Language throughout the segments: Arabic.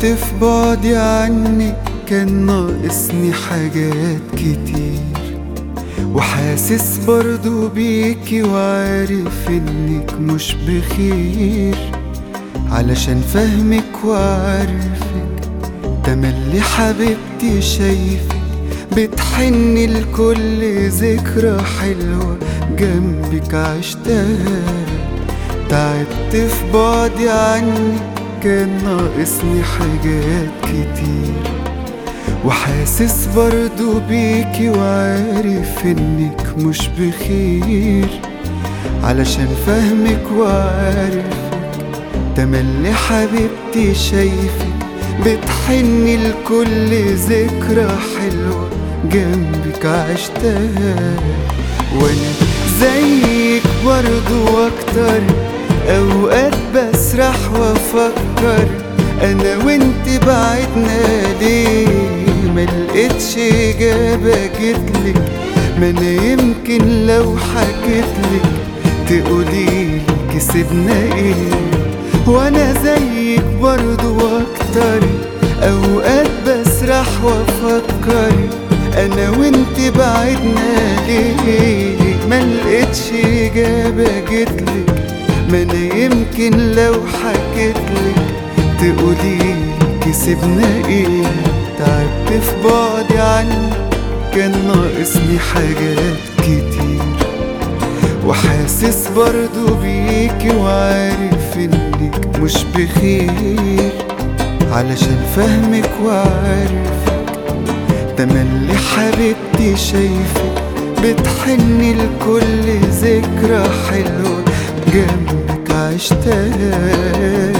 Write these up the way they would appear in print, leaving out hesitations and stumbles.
في بعدي عنك كان ناقصني حاجات كتير، وحاسس برضو بيكي وعارف انك مش بخير، علشان فهمك وعارفك تملي حبيبتي شايفك بتحني لكل ذكرى حلوة جنبك عشتها. تعبت في بعدي عنك كان ناقصني حاجات كتير، وحاسس برضو بيكي وعارف انك مش بخير، علشان فهمك وعارفك تملي حبيبتي شايفك بتحني لكل ذكرى حلوة جنبك عشتها. وانا زيك برضو واكتر، اوقات بسرح وافكر انا وانت بعدنا ليه، ملقتش اجابة جتلك، ما انا يمكن لو حكيتلك تقوليلي كسبنا ايه. وانا زيك برضو واكتر، اوقات بسرح وافكر انا وانت بعدنا ليه، ملقتش اجابة جتلك، ما انا يمكن لو حكيتلك تقوليلي كسبنا ايه. تعبت في بعدي عنك كان ناقصني حاجات كتير، وحاسس برضو بيكي وعارف انك مش بخير، علشان فهمك وعارفك تملي حبيبتي شايفك بتحني لكل ذكرى حلوة جنبك عشتها.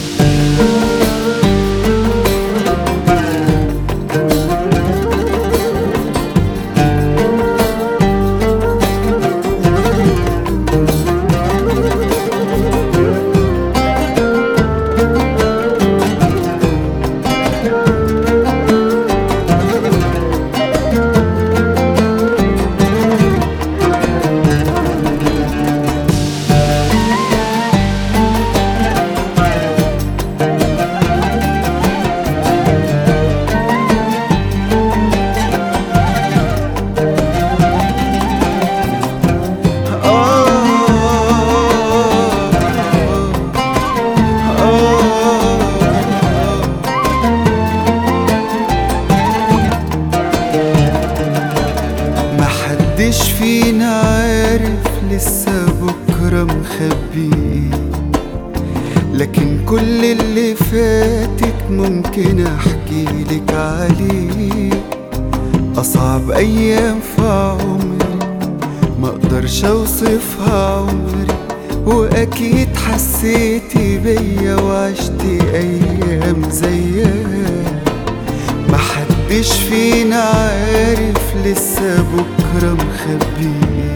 محدش فينا عارف لسه بكرة مخبي، لكن كل اللي فاتك ممكن احكيلك عليه. اصعب ايام في عمري ما اقدرش اوصفها عمري، واكيد حسيتي بيا وعشتي ايام زيها. محدش فينا عارف لسه بكرة مخبي،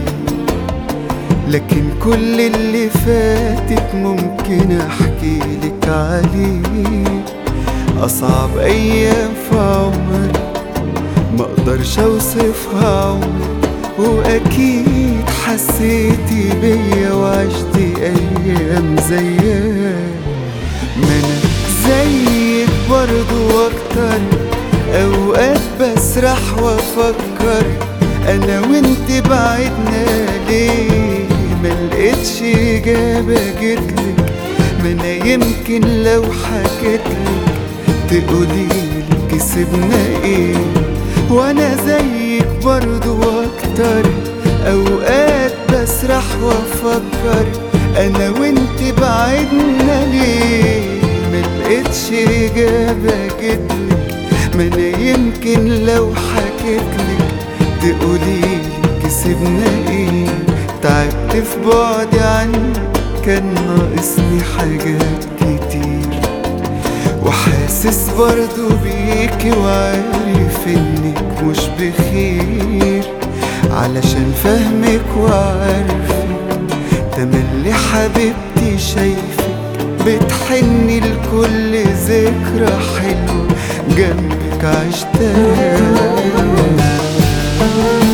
لكن كل اللي فاتك ممكن احكيلك عليه. اصعب ايام في عمري ما اقدرش اوصفها عمري، واكيد حسيتي بيا وعشتي ايام زيها. ما انا زيك برضو واكتر، اوقات بسرح وافكر انا وانت بعدنا ليه، ملقتش اجابة جتلك، ما انا يمكن لو حكيتلك تقوليلي كسبنا ايه. وانا زيك برضو واكتر، اوقات بسرح وافكر انا وانت بعدنا ليه، ملقتش اجابة جتلك، ما انا يمكن لو حكيتلك تقوليلي كسبنا ايه. تعبت في بعدي عنك كان ناقصني حاجات كتير، وحاسس برضو بيكي وعارف انك مش بخير، علشان فهمك وعارفك تملي حبيبتي شايفك بتحني لكل ذكرى حلوة جنبك عشتها.